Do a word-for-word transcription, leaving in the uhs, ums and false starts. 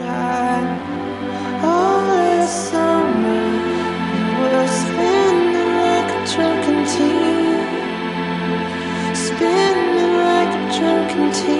All this summer we were spinning like a drunken teen, spinning like a drunken teen.